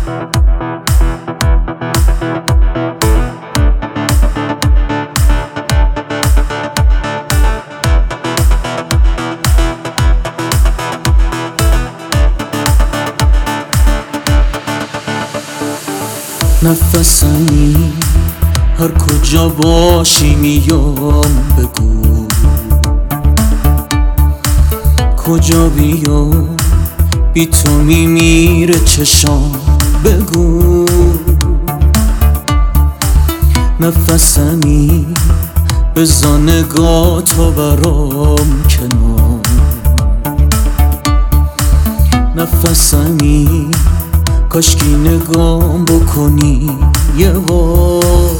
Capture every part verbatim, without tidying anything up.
نفسمی هر کجا باشی میام بگو، کجا بیام بی تو میمیره چشام بگو. نفسمی بزا نگاه تا برام کنار، نفسمی کاشکی نگام بکنی یه بار.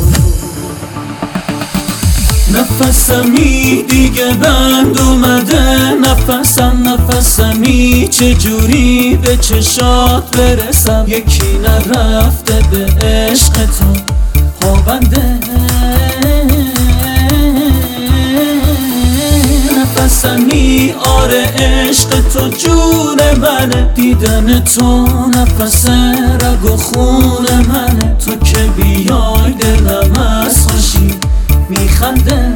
نفسمی دیگه بند اومده نفسم، نفسمی چجوری به چشات برسم، یکی نرفته به عشق تو خوابنده. نفسمی آره عشق تو جون منه، دیدن تو نفس رگ و خون منه، تو که بیای دلم از خوشی میخنده.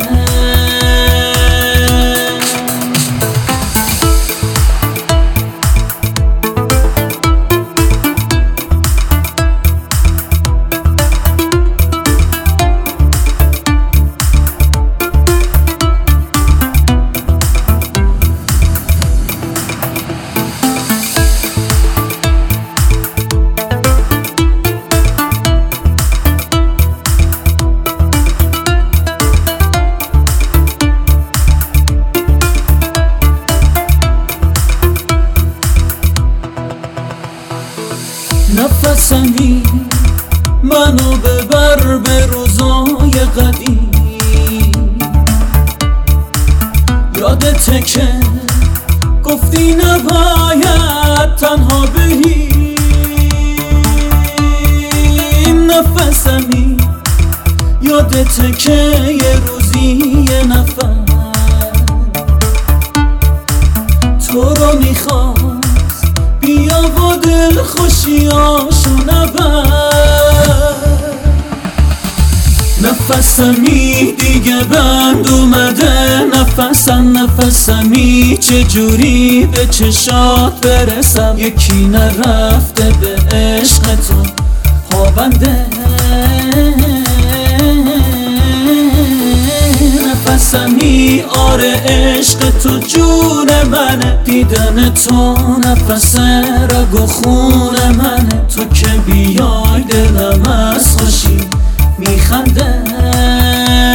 نفسمی منو ببر به روزای قدیم، یادته که گفتی نباید تنها بریم. نفسمی یادته که یه روزی یه نفر تو رو میخواد بیا و دل خوشیاشو نبر. نفسمی دیگه بند اومده نفسم، نفسمی چجوری به چشات برسم، یکی نرفته به عشق تو خوابنده. نفسمی آره عشق تو جون منه، دیدن تو نفس رگ و خون منه، تو که بیای دلم از خوشی میخنده.